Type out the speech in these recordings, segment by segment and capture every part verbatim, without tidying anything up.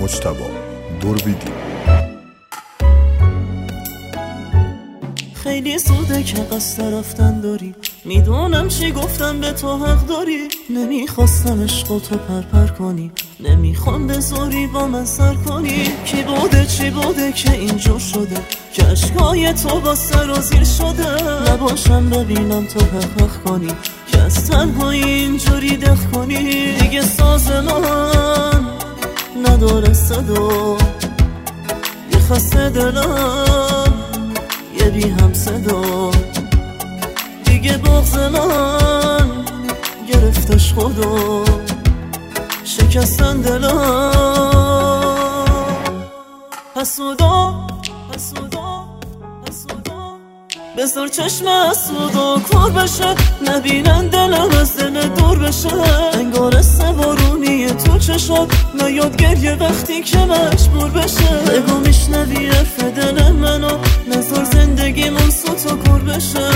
مجتبی دوربیدی. خیلی زوده که قصد رفتن داری، میدونم چی گفتم به تو حق داری. نمیخواستم عشق تو پرپر کنی، نمیخوام به زوری با من سر کنی. کی بوده چی بوده که اینجور شده که عشقای تو با سر و زیر شده. نباشم ببینم تو حق حق کنی که از تنهایی اینجوری دخ کنی. دیگه ساز من نداره صدا، یه خسته دلم یه بی هم صدا. دیگه بغض من گرفتش خدا، شکستن دلم. حسودا حسودا حسودا بذار چشم حسودا کور بشه، نبینن دلم از دل دور بشه. انگار سوارونی تو چشات نیاد گریه وقتی که مجبور بشه. بگو میشنوی حرف دل منو، نذار زندگیمون سوت و کور بشه.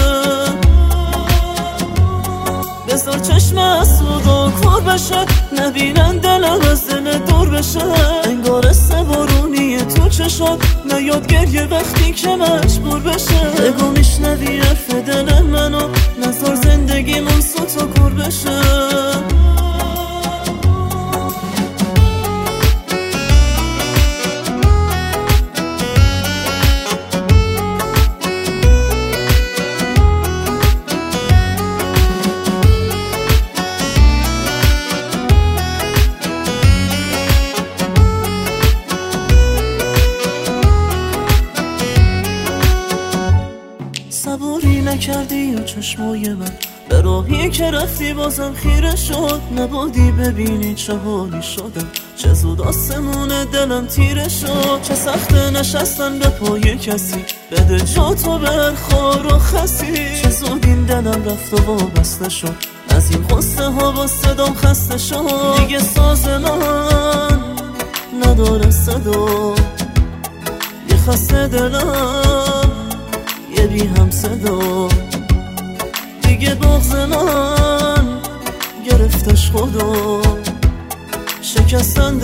بذار چشم حسودا کور بشه، نبینن دلم از دل دور بشه. انگار سوارونی تو چشات نیاد گریه وقتی که مجبور بشه. بگو میشنوی حرف دل منو، نذار زندگیمون سوت و کور بشه. صبوری نکردی و چشمای من به راهی که رفتی بازم خیره شد. نبودی ببینی چه حالی شدم، چه زود آسمون دلم تیره شد. چه سخت نشستن به پای کسی، بده جا تو بر خار و خسی. چه زود این دلم رفت و وابسته شد، از این خسته ها با صدام خسته شد. دیگه ساز من نداره صدا، یه خسته دلم یه بی هم صدا. دیگه بغض من گرفتش خدا، شکستن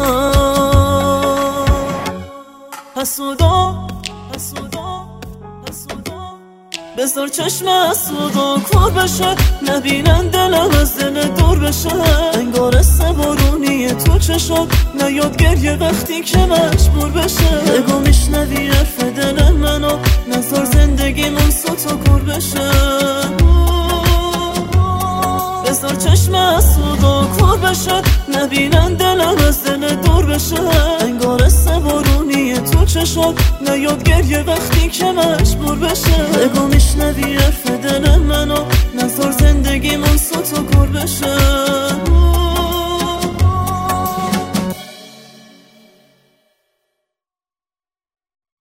دلم. حسودا حسودا حسودا بذار چشم حسودا کور بشه، نبینن دلم از دل دور بشه. انگار سوارونی تو چشات نیاد گریه وقتی که مجبور بشه. بگو میشنوی حرف دل منو، نذار زندگیمون سوت و کور بشه. بذار چشم حسودا کور بشه، نبینن دلم از دل دور بشه. انگار سوارونی تو چشات نیاد گریه وقتی که مجبور بشه. بگو میشنوی حرف دل منو، نذار زندگیمون سوت و کور بشه.